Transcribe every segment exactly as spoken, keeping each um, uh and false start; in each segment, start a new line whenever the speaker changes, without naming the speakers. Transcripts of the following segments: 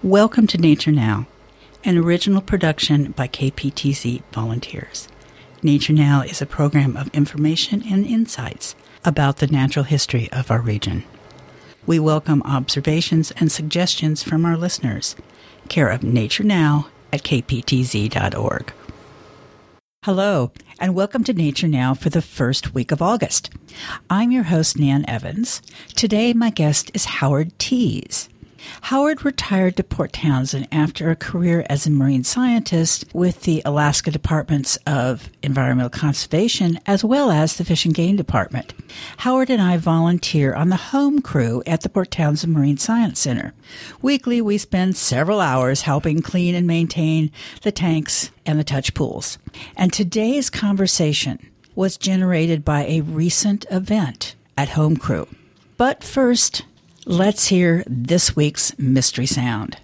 Welcome to Nature Now, an original production by K P T Z volunteers. Nature Now is a program of information and insights about the natural history of our region. We welcome observations and suggestions from our listeners. Care of Nature Now at k p t z dot org. Hello, and welcome to Nature Now for the first week of August. I'm your host, Nan Evans. Today, my guest is Howard Tease. Howard retired to Port Townsend after a career as a marine scientist with the Alaska Departments of Environmental Conservation as well as the Fish and Game Department. Howard and I volunteer on the home crew at the Port Townsend Marine Science Center. Weekly, we spend several hours helping clean and maintain the tanks and the touch pools. And today's conversation was generated by a recent event at home crew. But first, let's hear this week's mystery sound.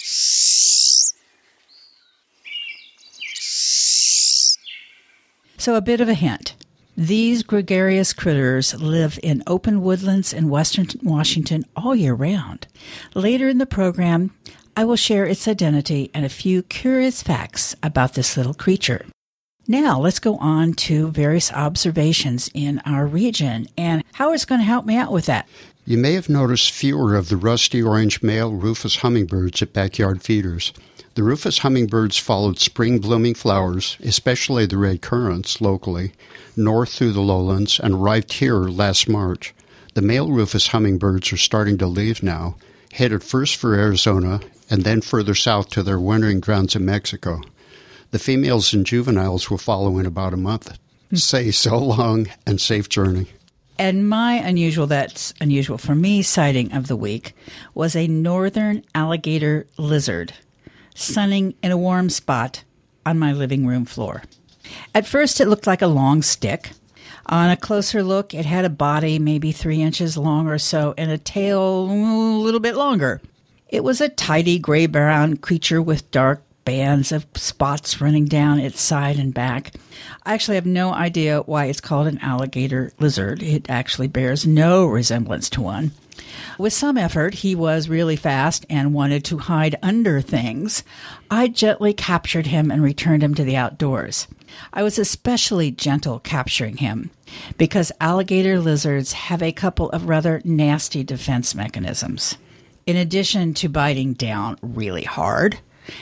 So a bit of a hint. These gregarious critters live in open woodlands in western Washington all year round. Later in the program, I will share its identity and a few curious facts about this little creature. Now, let's go on to various observations in our region, and Howard's going to help me out with that.
You may have noticed fewer of the rusty orange male rufous hummingbirds at backyard feeders. The rufous hummingbirds followed spring-blooming flowers, especially the red currants locally, north through the lowlands and arrived here last March. The male rufous hummingbirds are starting to leave now, headed first for Arizona and then further south to their wintering grounds in Mexico. The females and juveniles will follow in about a month. Say so long and safe journey.
And my unusual, that's unusual for me, sighting of the week was a northern alligator lizard sunning in a warm spot on my living room floor. At first, it looked like a long stick. On a closer look, it had a body maybe three inches long or so and a tail a little bit longer. It was a tidy gray-brown creature with dark bands of spots running down its side and back. I actually have no idea why it's called an alligator lizard. It actually bears no resemblance to one. With some effort, he was really fast and wanted to hide under things. I gently captured him and returned him to the outdoors. I was especially gentle capturing him because alligator lizards have a couple of rather nasty defense mechanisms. In addition to biting down really hard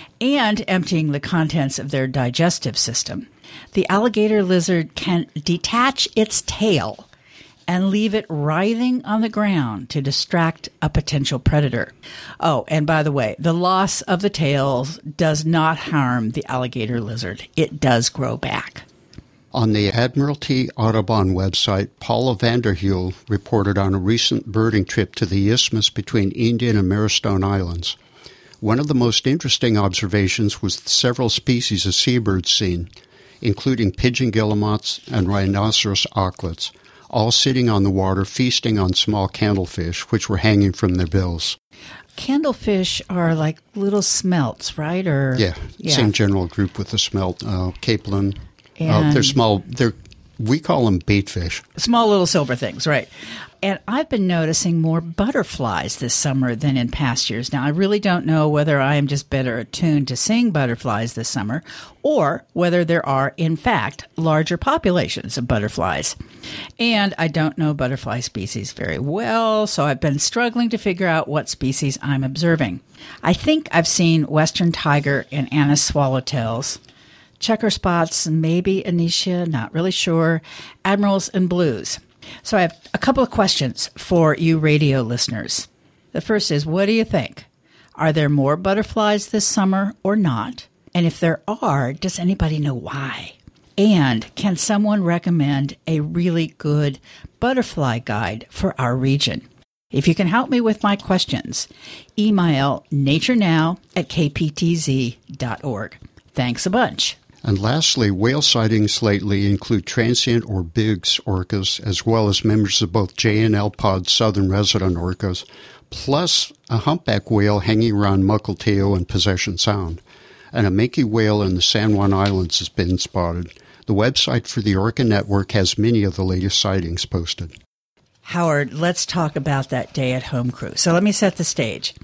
and emptying the contents of their digestive system, the alligator lizard can detach its tail and leave it writhing on the ground to distract a potential predator. Oh, and by the way, the loss of the tails does not harm the alligator lizard. It does grow back.
On the Admiralty Audubon website, Paula Vanderheuvel reported on a recent birding trip to the isthmus between Indian and Marrowstone Islands. One of the most interesting observations was the several species of seabirds seen, including pigeon guillemots and rhinoceros auklets, all sitting on the water feasting on small candlefish, which were hanging from their bills.
Candlefish are like little smelts, right? Or
Yeah,
yeah.
Same general group with the smelt, uh, capelin.
And
uh, they're small. They're we call them baitfish.
Small little silver things, right. And I've been noticing more butterflies this summer than in past years. Now, I really don't know whether I am just better attuned to seeing butterflies this summer or whether there are, in fact, larger populations of butterflies. And I don't know butterfly species very well, so I've been struggling to figure out what species I'm observing. I think I've seen western tiger and Anis swallowtails, checker spots, maybe Anisha, not really sure, admirals and blues. So I have a couple of questions for you radio listeners. The first is, what do you think? Are there more butterflies this summer or not? And if there are, does anybody know why? And can someone recommend a really good butterfly guide for our region? If you can help me with my questions, email naturenow at k p t z dot org. Thanks a bunch.
And lastly, whale sightings lately include transient or Biggs orcas, as well as members of both J and L Pod southern resident orcas, plus a humpback whale hanging around Mukilteo and Possession Sound. And a minke whale in the San Juan Islands has been spotted. The website for the Orca Network has many of the latest sightings posted.
Howard, let's talk about that day at home crew. So let me set the stage.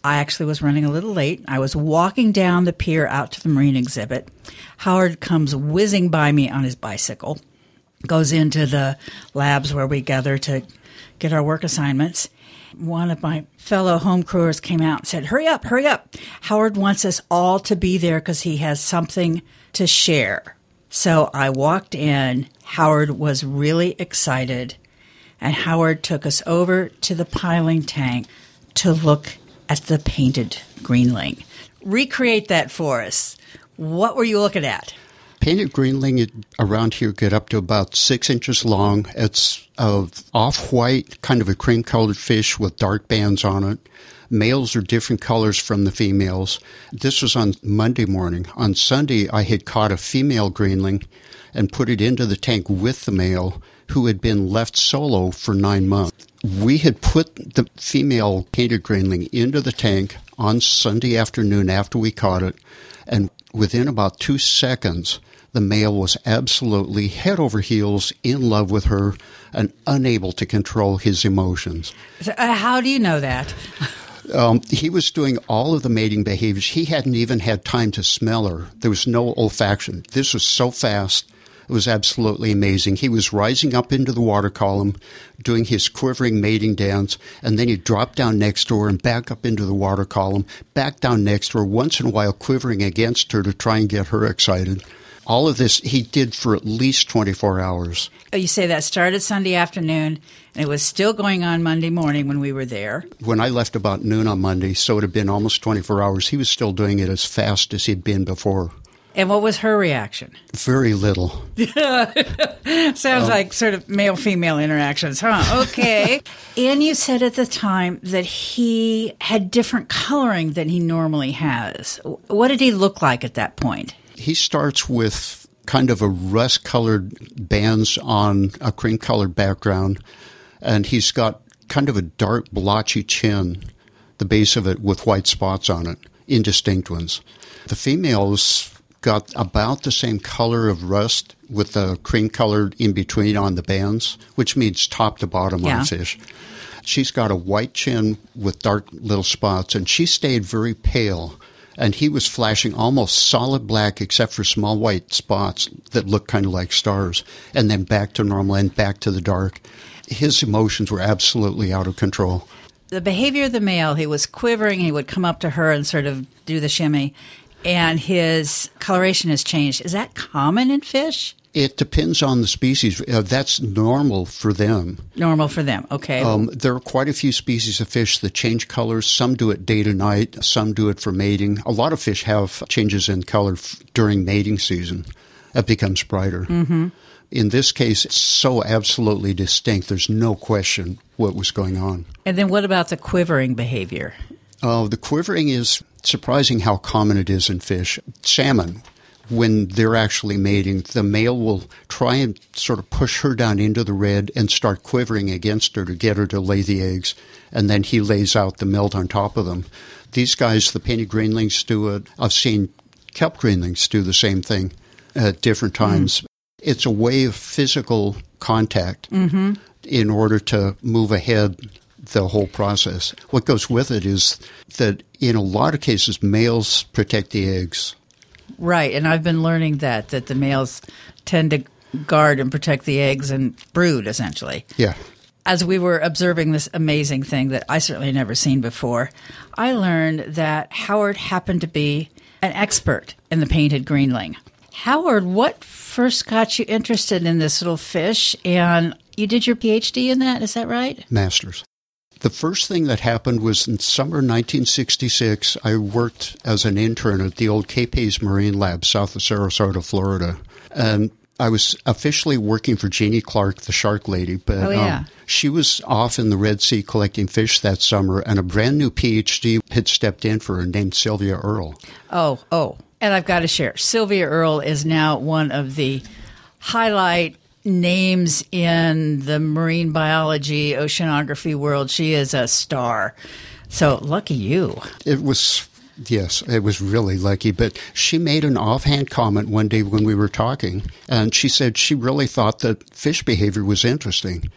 I actually was running a little late. I was walking down the pier out to the marine exhibit. Howard comes whizzing by me on his bicycle, goes into the labs where we gather to get our work assignments. One of my fellow home crewers came out and said, hurry up, hurry up. Howard wants us all to be there because he has something to share. So I walked in. Howard was really excited, and Howard took us over to the piling tank to look at the painted greenling. Recreate that for us. What were you looking at?
Painted greenling around here get up to about six inches long. It's a off-white, kind of a cream-colored fish with dark bands on it. Males are different colors from the females. This was on Monday morning. On Sunday, I had caught a female greenling and put it into the tank with the male, who had been left solo for nine months. We had put the female painted greenling into the tank on Sunday afternoon after we caught it, and within about two seconds, the male was absolutely head over heels in love with her and unable to control his emotions.
So, uh, how do you know that?
Um, he was doing all of the mating behaviors. He hadn't even had time to smell her. There was no olfaction. This was so fast. It was absolutely amazing. He was rising up into the water column, doing his quivering mating dance, and then he'd drop down next to her and back up into the water column, back down next to her, once in a while quivering against her to try and get her excited. All of this he did for at least twenty-four hours.
You say that started Sunday afternoon, and it was still going on Monday morning when we were there.
When I left about noon on Monday, so it had been almost twenty-four hours, he was still doing it as fast as he'd been before.
And what was her reaction?
Very little.
Sounds um, like sort of male-female interactions, huh? Okay. And you said at the time that he had different coloring than he normally has. What did he look like at that point?
He starts with kind of a rust-colored bands on a cream-colored background, and he's got kind of a dark, blotchy chin, the base of it with white spots on it, indistinct ones. The females got about the same color of rust with the cream color in between on the bands, which means top to bottom
yeah.
on fish. She's got a white chin with dark little spots, and she stayed very pale. And he was flashing almost solid black except for small white spots that looked kind of like stars, and then back to normal and back to the dark. His emotions were absolutely out of control.
The behavior of the male, he was quivering, he would come up to her and sort of do the shimmy, and his coloration has changed. Is that common in fish?
It depends on the species. Uh, that's normal for them.
Normal for them, okay.
Um, there are quite a few species of fish that change colors. Some do it day to night. Some do it for mating. A lot of fish have changes in color f- during mating season. It becomes brighter.
Mm-hmm.
In this case, it's so absolutely distinct. There's no question what was going on.
And then what about the quivering behavior?
Uh, the quivering is surprising how common it is in fish. Salmon, when they're actually mating, the male will try and sort of push her down into the red and start quivering against her to get her to lay the eggs, and then he lays out the melt on top of them. These guys, the painted greenlings, do it. I've seen kelp greenlings do the same thing at different times. Mm. It's a way of physical contact
mm-hmm.
in order to move ahead the whole process. What goes with it is that in a lot of cases, males protect the eggs.
Right, and I've been learning that, that the males tend to guard and protect the eggs and brood, essentially.
Yeah.
As we were observing this amazing thing that I certainly had never seen before, I learned that Howard happened to be an expert in the painted greenling. Howard, what first got you interested in this little fish? And you did your P H D in that, is that right?
Master's. The first thing that happened was in summer nineteen sixty-six, I worked as an intern at the old Cape Hayes Marine Lab south of Sarasota, Florida. And I was officially working for Jeannie Clark, the shark lady, but
oh, yeah.
um, she was off in the Red Sea collecting fish that summer, and a brand new P H D had stepped in for her named Sylvia Earle.
Oh, oh. And I've got to share, Sylvia Earle is now one of the highlight names in the marine biology, oceanography world. She is a star. So lucky you.
It was, yes, it was really lucky. But she made an offhand comment one day when we were talking, and she said she really thought that fish behavior was interesting.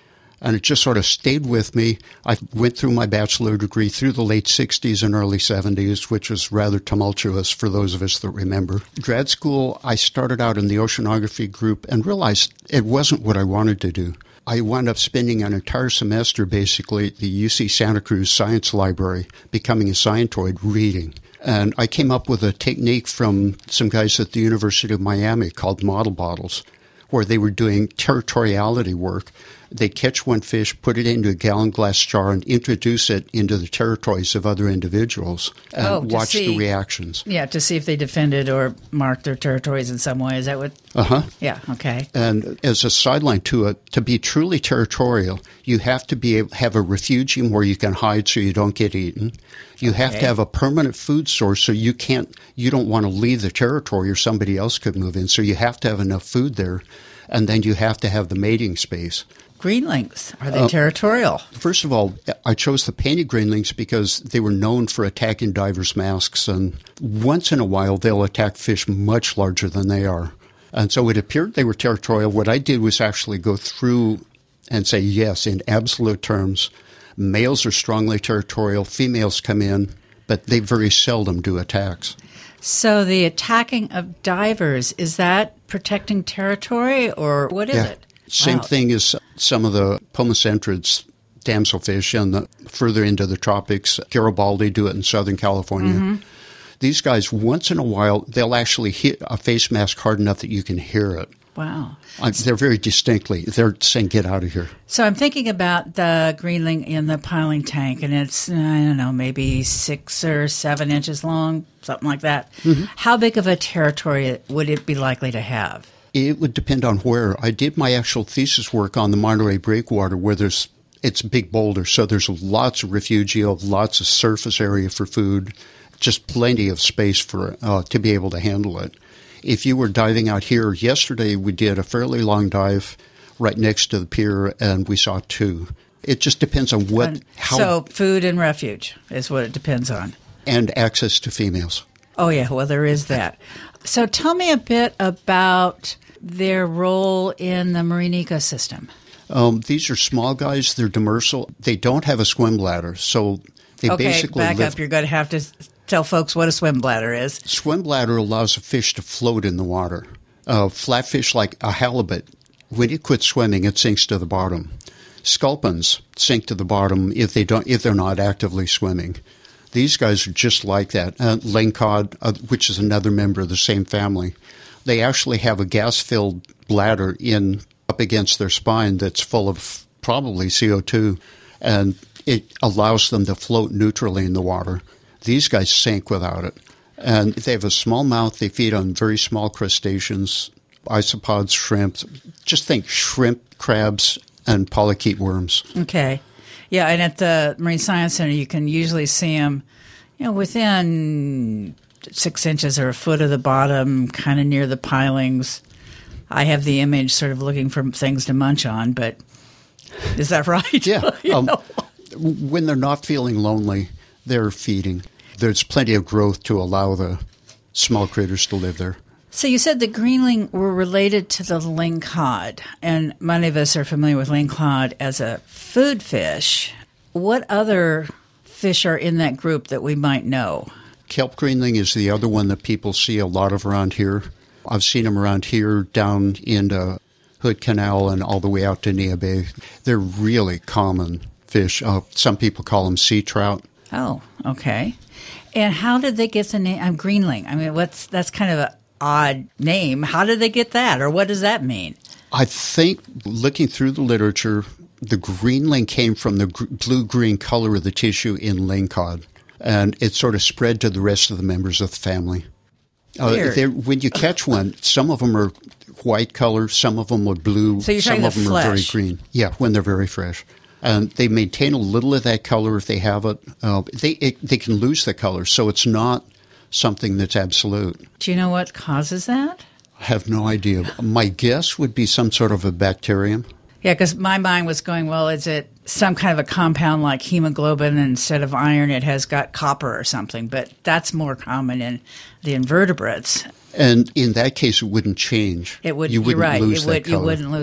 And it just sort of stayed with me. I went through my bachelor degree through the late sixties and early seventies, which was rather tumultuous for those of us that remember. Grad school, I started out in the oceanography group and realized it wasn't what I wanted to do. I wound up spending an entire semester basically at the U C Santa Cruz Science Library, becoming a scientoid, reading. And I came up with a technique from some guys at the University of Miami called model bottles, where they were doing territoriality work. They'd catch one fish, put it into a gallon glass jar, and introduce it into the territories of other individuals and
oh,
watch
see,
the reactions.
Yeah, to see if they defended or marked their territories in some way. Is that what?
Uh-huh.
Yeah, okay.
And as a sideline to it, to be truly territorial, you have to be able, have a refugium where you can hide so you don't get eaten. You
okay.
have to have a permanent food source so you can't, you don't want to leave the territory or somebody else could move in. So you have to have enough food there. And then you have to have the mating space.
Greenlings, are they
uh,
territorial?
First of all, I chose the painted greenlings because they were known for attacking divers' masks. And once in a while, they'll attack fish much larger than they are. And so it appeared they were territorial. What I did was actually go through and say, yes, in absolute terms, males are strongly territorial, females come in, but they very seldom do attacks.
So the attacking of divers, is that protecting territory or what is
yeah.
it?
Same
wow.
thing as some of the Pomacentrids, damselfish, and the, further into the tropics. Garibaldi do it in Southern California. Mm-hmm. These guys, once in a while, they'll actually hit a face mask hard enough that you can hear it.
Wow.
Uh, they're very distinctly, they're saying, get out of here.
So I'm thinking about the greenling in the piling tank, and it's, I don't know, maybe six or seven inches long, something like that. Mm-hmm. How big of a territory would it be likely to have?
It would depend on where. I did my actual thesis work on the Monterey Breakwater, where there's it's big boulder, so there's lots of refugio, lots of surface area for food, just plenty of space for uh, to be able to handle it. If you were diving out here, yesterday we did a fairly long dive right next to the pier, and we saw two. It just depends on what...
And
how,
so food and refuge is what it depends on.
And access to females.
Oh, yeah, well, there is that. So tell me a bit about their role in the marine ecosystem.
Um, these are small guys. They're demersal. They don't have a swim bladder, so they
okay,
basically
back
live...
up. You're going to have to tell folks what a swim bladder is.
Swim bladder allows a fish to float in the water. Uh, flatfish like a halibut, when it quits swimming, it sinks to the bottom. Sculpins sink to the bottom if they don't, if they're not actively swimming. These guys are just like that. Uh, lingcod, uh, which is another member of the same family, they actually have a gas-filled bladder in up against their spine that's full of probably C O two, and it allows them to float neutrally in the water. These guys sink without it. And they have a small mouth. They feed on very small crustaceans, isopods, shrimp. Just think shrimp, crabs, and polychaete worms.
Okay. Yeah, and at the Marine Science Center, you can usually see them, you know, within six inches or a foot of the bottom, kind of near the pilings. I have the image sort of looking for things to munch on, but is that right?
Yeah. um, when they're not feeling lonely, they're feeding. There's plenty of growth to allow the small critters to live there.
So you said the greenling were related to the lingcod, and many of us are familiar with lingcod as a food fish. What other fish are in that group that we might know?
Kelp greenling is the other one that people see a lot of around here. I've seen them around here down into Hood Canal and all the way out to Neah Bay. They're really common fish. Uh, some people call them sea trout.
Oh, okay. And how did they get the name um, greenling? I mean, what's that's kind of an odd name. How did they get that, or what does that mean?
I think looking through the literature, the greenling came from the gr- blue-green color of the tissue in lingcod, and it sort of spread to the rest of the members of the family. Uh, when you catch one, some of them are white color, some of them are blue,
so you're
some of them
flesh.
are very green. Yeah, when they're very fresh. And they maintain a little of that color if they have it. Uh, they it, they can lose the color, so it's not something that's absolute.
Do you know what causes that?
I have no idea. My guess would be some sort of a bacterium.
Yeah, because my mind was going, well, is it some kind of a compound like hemoglobin, and instead of iron it has got copper or something? But that's more common in the invertebrates.
And in that case, it wouldn't change.
It would.
You wouldn't
you're right.
lose
it
that
would.
color.
You wouldn't lose it.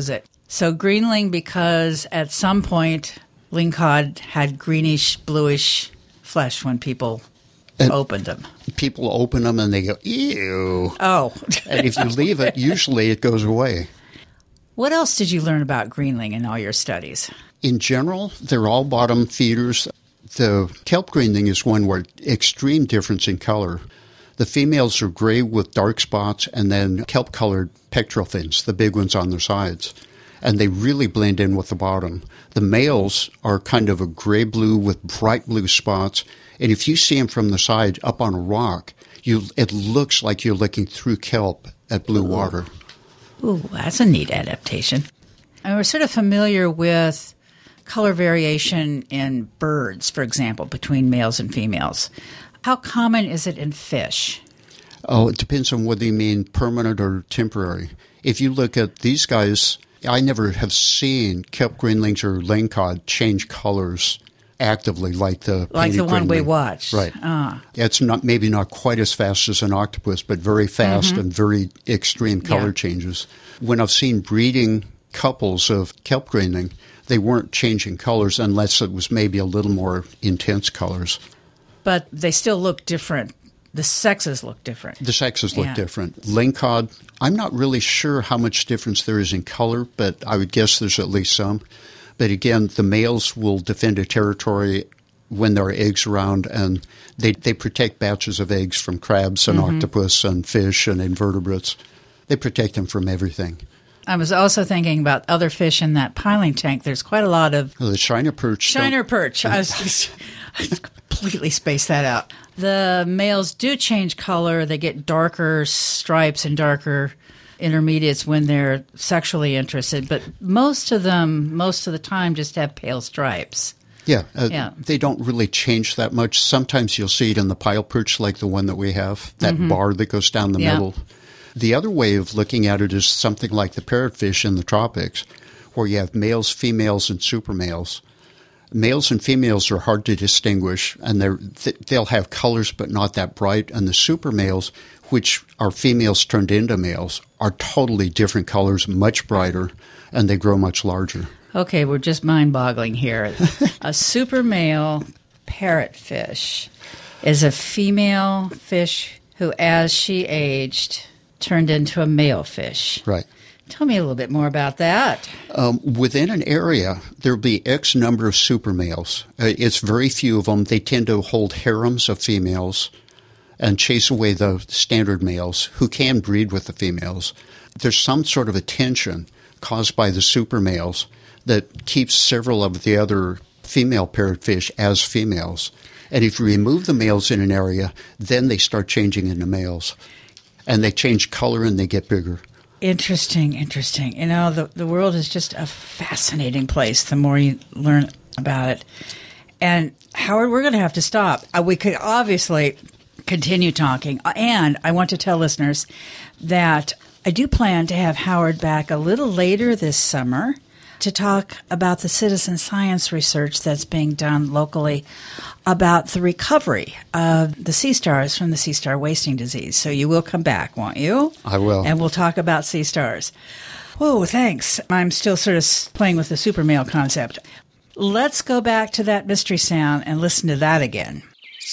So greenling because at some point lingcod had greenish, bluish flesh when people and opened them.
People open them and they go, ew.
Oh.
And if you leave it, usually it goes away.
What else did you learn about greenling in all your studies?
In general, they're all bottom feeders. The kelp greenling is one where extreme difference in color. The females are gray with dark spots and then kelp-colored pectoral fins, the big ones on their sides. And they really blend in with the bottom. The males are kind of a gray-blue with bright blue spots. And if you see them from the side up on a rock, you it looks like you're looking through kelp at blue water.
Ooh, that's a neat adaptation. And we're sort of familiar with color variation in birds, for example, between males and females. How common is it in fish?
Oh, it depends on whether you mean permanent or temporary. If you look at these guys, I never have seen kelp greenlings or lingcod change colors actively like the
like the one
greenling.
we watched.
Right.
Ah.
It's not maybe not quite as fast as an octopus, but very fast mm-hmm. and very extreme color yeah. changes. When I've seen breeding couples of kelp greenling, they weren't changing colors unless it was maybe a little more intense colors.
But they still look different. The sexes look different.
The sexes look
yeah.
different. Lingcod, I'm not really sure how much difference there is in color, but I would guess there's at least some. But again, the males will defend a territory when there are eggs around, and they, they protect batches of eggs from crabs and mm-hmm. octopus and fish and invertebrates. They protect them from everything.
I was also thinking about other fish in that piling tank. There's quite a lot of...
Oh, the shiner perch.
Shiner perch. I was, I completely spaced that out. The males do change color. They get darker stripes and darker intermediates when they're sexually interested. But most of them, most of the time, just have pale stripes.
Yeah, uh,
yeah.
They don't really change that much. Sometimes you'll see it in the pile perch like the one that we have, that mm-hmm. bar that goes down the
yeah.
middle. The other way of looking at it is something like the parrotfish in the tropics, where you have males, females, and super males. Males and females are hard to distinguish, and they're, they'll have colors but not that bright. And the super males, which are females turned into males, are totally different colors, much brighter, and they grow much larger.
Okay, we're just mind-boggling here. A super male parrotfish is a female fish who, as she aged, turned into a male fish.
Right.
Tell me a little bit more about that.
Um, within an area, there'll be X number of super males. Uh, it's very few of them. They tend to hold harems of females and chase away the standard males who can breed with the females. There's some sort of a tension caused by the super males that keeps several of the other female parrotfish as females. And if you remove the males in an area, then they start changing into males. And they change color and they get bigger.
Interesting, interesting. You know, the, the world is just a fascinating place the more you learn about it. And, Howard, we're going to have to stop. Uh, we could obviously continue talking. And I want to tell listeners that I do plan to have Howard back a little later this summer to talk about the citizen science research that's being done locally about the recovery of the sea stars from the sea star wasting disease. So you will come back, won't you?
I will.
And we'll talk about sea stars. Whoa, thanks. I'm still sort of playing with the super male concept. Let's go back to that mystery sound and listen to that again.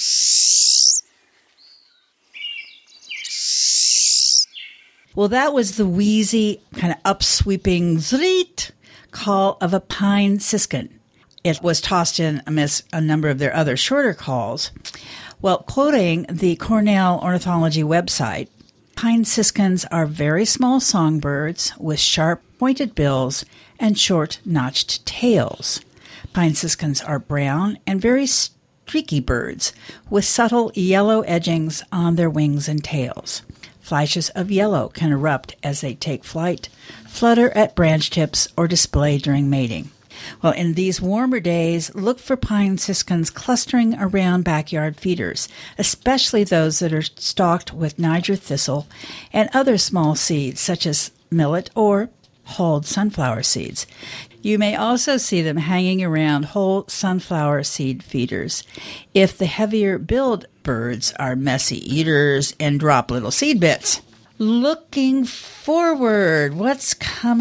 Well, that was the wheezy, kind of upsweeping zreet call of a pine siskin. It was tossed in amidst a number of their other shorter calls. Well, quoting the Cornell Ornithology website, pine siskins are very small songbirds with sharp pointed bills and short notched tails. Pine siskins are brown and very streaky birds with subtle yellow edgings on their wings and tails. Flashes of yellow can erupt as they take flight, flutter at branch tips, or display during mating. Well, in these warmer days, look for pine siskins clustering around backyard feeders, especially those that are stalked with Niger thistle and other small seeds such as millet or hulled sunflower seeds. You may also see them hanging around whole sunflower seed feeders. If the heavier billed birds are messy eaters and drop little seed bits. Looking forward, what's coming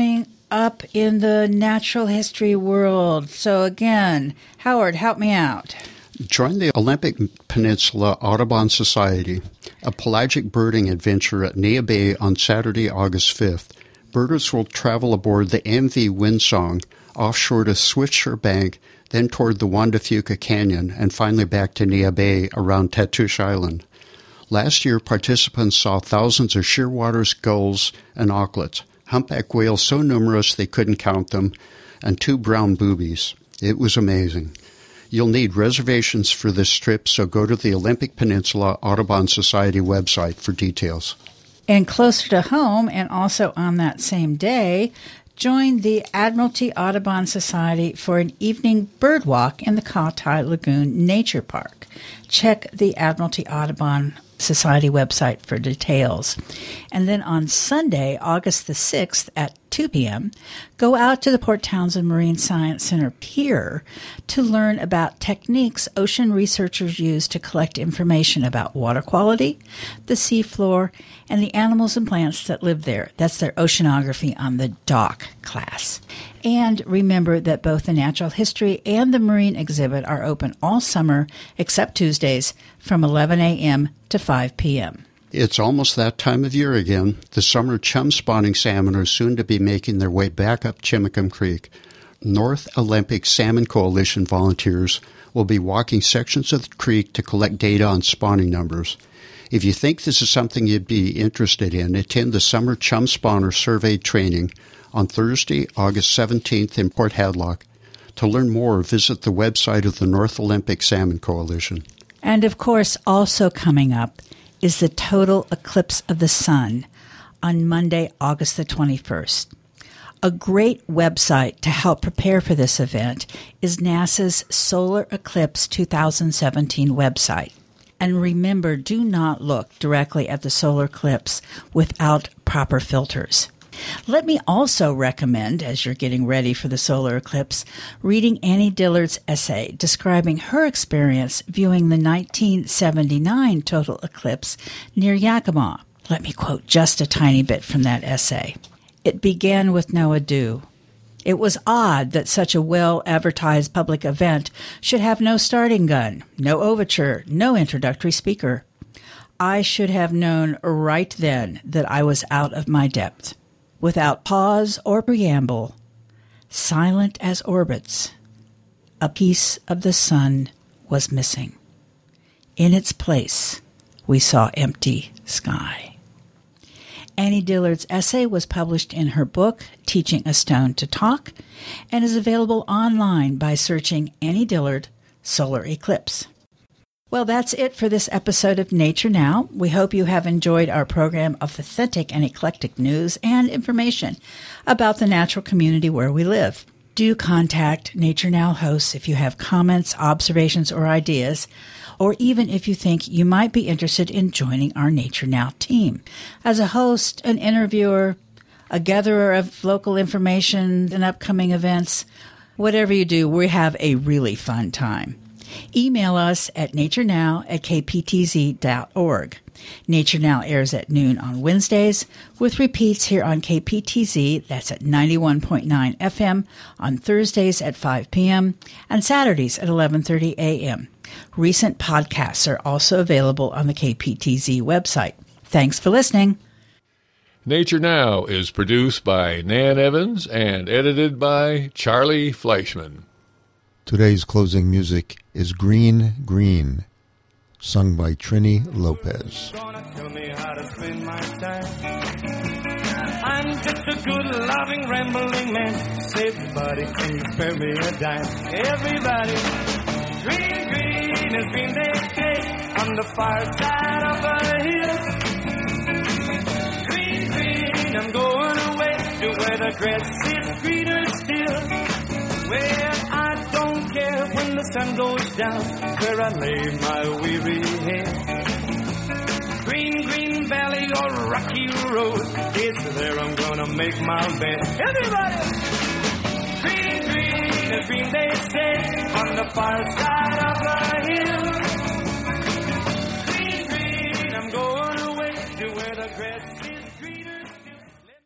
up in the natural history world. So again, Howard, help me out.
Join the Olympic Peninsula Audubon Society, a pelagic birding adventure at Neah Bay on Saturday, August fifth. Birders will travel aboard the M V Windsong offshore to Swiftsure Bank, then toward the Juan de Fuca Canyon, and finally back to Neah Bay around Tatoosh Island. Last year, participants saw thousands of shearwaters, gulls, and auklets, humpback whales so numerous they couldn't count them, and two brown boobies. It was amazing. You'll need reservations for this trip, so go to the Olympic Peninsula Audubon Society website for details.
And closer to home, and also on that same day, join the Admiralty Audubon Society for an evening bird walk in the Kautai Lagoon Nature Park. Check the Admiralty Audubon Society website for details. And then on Sunday, August the sixth at two p.m., go out to the Port Townsend Marine Science Center Pier to learn about techniques ocean researchers use to collect information about water quality, the seafloor, and the animals and plants that live there. That's their oceanography on the dock class. And remember that both the natural history and the marine exhibit are open all summer, except Tuesdays, from eleven a.m. to five p.m.
It's almost that time of year again. The summer chum-spawning salmon are soon to be making their way back up Chimacum Creek. North Olympic Salmon Coalition volunteers will be walking sections of the creek to collect data on spawning numbers. If you think this is something you'd be interested in, attend the Summer Chum Spawner Survey Training on Thursday, August seventeenth in Port Hadlock. To learn more, visit the website of the North Olympic Salmon Coalition.
And of course, also coming up is the total eclipse of the sun on Monday, August the twenty-first. A great website to help prepare for this event is NASA's Solar Eclipse two thousand seventeen website. And remember, do not look directly at the solar eclipse without proper filters. Let me also recommend, as you're getting ready for the solar eclipse, reading Annie Dillard's essay describing her experience viewing the nineteen seventy-nine total eclipse near Yakima. Let me quote just a tiny bit from that essay. It began with no ado. It was odd that such a well-advertised public event should have no starting gun, no overture, no introductory speaker. I should have known right then that I was out of my depth. Without pause or preamble, silent as orbits, a piece of the sun was missing. In its place, we saw empty sky. Annie Dillard's essay was published in her book, Teaching a Stone to Talk, and is available online by searching Annie Dillard Solar Eclipse. Well, that's it for this episode of Nature Now. We hope you have enjoyed our program of authentic and eclectic news and information about the natural community where we live. Do contact Nature Now hosts if you have comments, observations, or ideas, or even if you think you might be interested in joining our Nature Now team. As a host, an interviewer, a gatherer of local information and upcoming events, whatever you do, we have a really fun time. Email us at naturenow at k p t z dot org. Nature Now airs at noon on Wednesdays, with repeats here on K P T Z, that's at ninety-one point nine F M, on Thursdays at five p.m. and Saturdays at eleven thirty a.m. Recent podcasts are also available on the K P T Z website. Thanks for listening.
Nature Now is produced by Nan Evans and edited by Charlie Fleischman.
Today's closing music is Green Green, sung by Trini Lopez.
I'm just a good, loving, rambling man. Say, buddy, can you spare me a dime? Everybody, green, green is green, they say, on the far side of the hill. Green, green, I'm going away to where the grass is greener still. Where I don't care when the sun goes down, where I lay my weary head. Green, green valley or rocky road, it's there I'm gonna make my bed. Everybody! Green, green is green, they say, on the far side